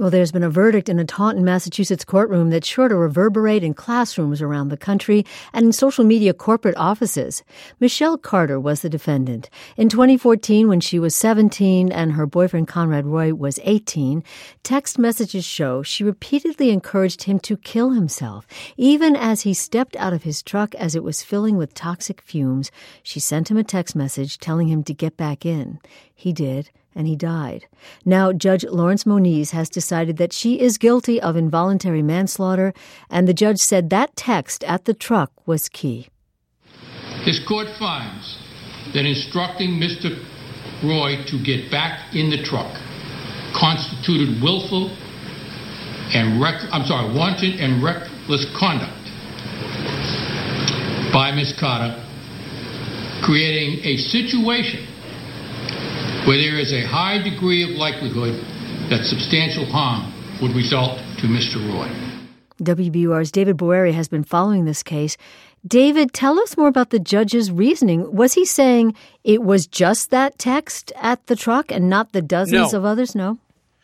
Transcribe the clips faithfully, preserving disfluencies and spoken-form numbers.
Well, there's been a verdict in a Taunton, Massachusetts courtroom that's sure to reverberate in classrooms around the country and in social media corporate offices. Michelle Carter was the defendant. In twenty fourteen, when she was seventeen and her boyfriend Conrad Roy was eighteen, text messages show she repeatedly encouraged him to kill himself. Even as he stepped out of his truck as it was filling with toxic fumes, she sent him a text message telling him to get back in. He did. And he died. Now, Judge Lawrence Moniz has decided that she is guilty of involuntary manslaughter, and the judge said that text at the truck was key. This court finds that instructing Mister Roy to get back in the truck constituted willful and rec- I'm sorry, wanton and reckless conduct by Miz Carter, creating a situation where there is a high degree of likelihood that substantial harm would result to Mister Roy. W B U R's David Boeri has been following this case. David, tell us more about the judge's reasoning. Was he saying it was just that text at the truck and not the dozens no. of others? No.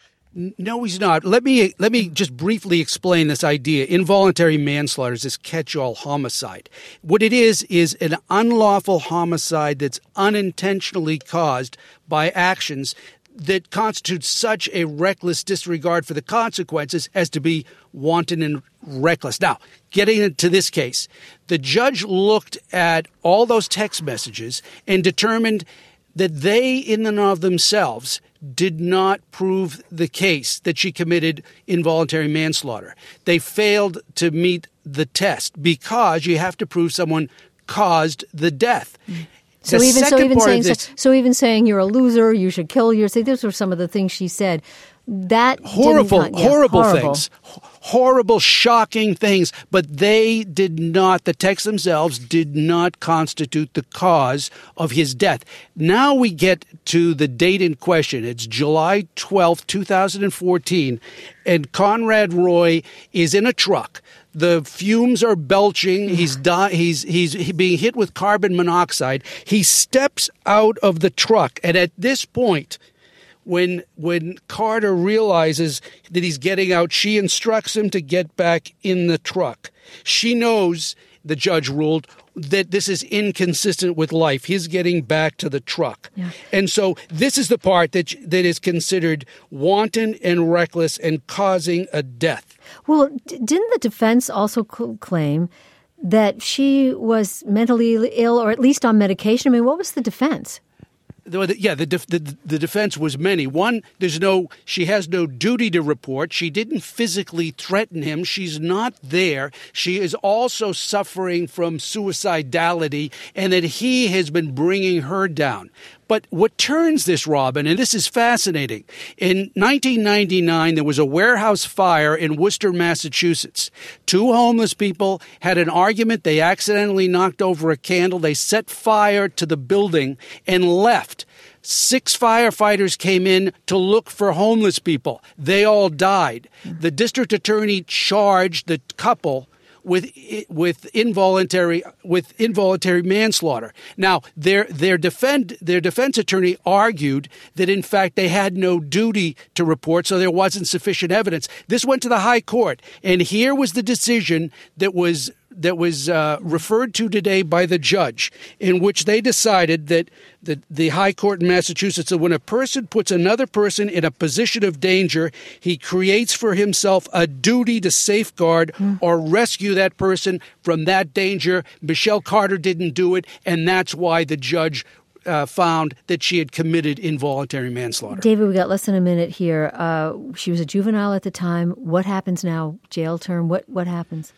No, he's not. Let me let me just briefly explain this idea. Involuntary manslaughter is this catch-all homicide. What it is is an unlawful homicide that's unintentionally caused by actions that constitute such a reckless disregard for the consequences as to be wanton and reckless. Now, getting into this case, the judge looked at all those text messages and determined that they in and of themselves did not prove the case that she committed involuntary manslaughter. They failed to meet the test because you have to prove someone caused the death. So the even so even saying this, so, so even saying you're a loser, you should kill yourself. These were some of the things she said. That horrible, didn't, yeah, horrible, horrible things, horrible, shocking things, but they did not, the texts themselves did not constitute the cause of his death. Now we get to the date in question. It's July twelfth, twenty fourteen, and Conrad Roy is in a truck. The fumes are belching. He's di- he's he's being hit with carbon monoxide. He steps out of the truck, and at this point, When when Carter realizes that he's getting out, she instructs him to get back in the truck. She knows, the judge ruled, that this is inconsistent with life. He's getting back to the truck. Yeah. And so this is the part that that is considered wanton and reckless and causing a death. Well, d- didn't the defense also cl- claim that she was mentally ill or at least on medication? I mean, what was the defense? Yeah, the, def- the the defense was many. One, there's no, she has no duty to report. She didn't physically threaten him. She's not there. She is also suffering from suicidality, and that he has been bringing her down. But what turns this, Robin, and this is fascinating, in nineteen ninety-nine, there was a warehouse fire in Worcester, Massachusetts. Two homeless people had an argument. They accidentally knocked over a candle. They set fire to the building and left. Six firefighters came in to look for homeless people. They all died. The district attorney charged the couple with with involuntary with involuntary manslaughter. Now, their their defend their defense attorney argued that in fact they had no duty to report, so there wasn't sufficient evidence. This went to the high court, and here was the decision that was that was uh, referred to today by the judge, in which they decided that the, the high court in Massachusetts, that when a person puts another person in a position of danger, he creates for himself a duty to safeguard mm. or rescue that person from that danger. Michelle Carter didn't do it, and that's why the judge uh, found that she had committed involuntary manslaughter. David, we got less than a minute here. Uh, she was a juvenile at the time. What happens now? Jail term? What what happens?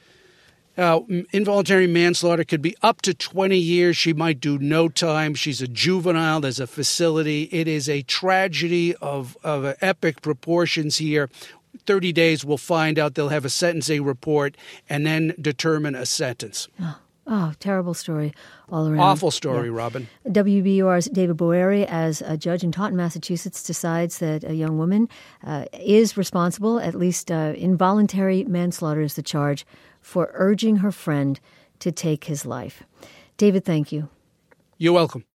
Uh, involuntary manslaughter could be up to twenty years. She might do no time. She's a juvenile. There's a facility. It is a tragedy of, of epic proportions here. thirty days, we'll find out. They'll have a sentencing report and then determine a sentence. Oh, oh terrible story all around. Awful story, yeah. Robin. W B U R's David Boeri, as a judge in Taunton, Massachusetts, decides that a young woman uh, is responsible, at least uh, involuntary manslaughter is the charge, for urging her friend to take his life. David, thank you. You're welcome.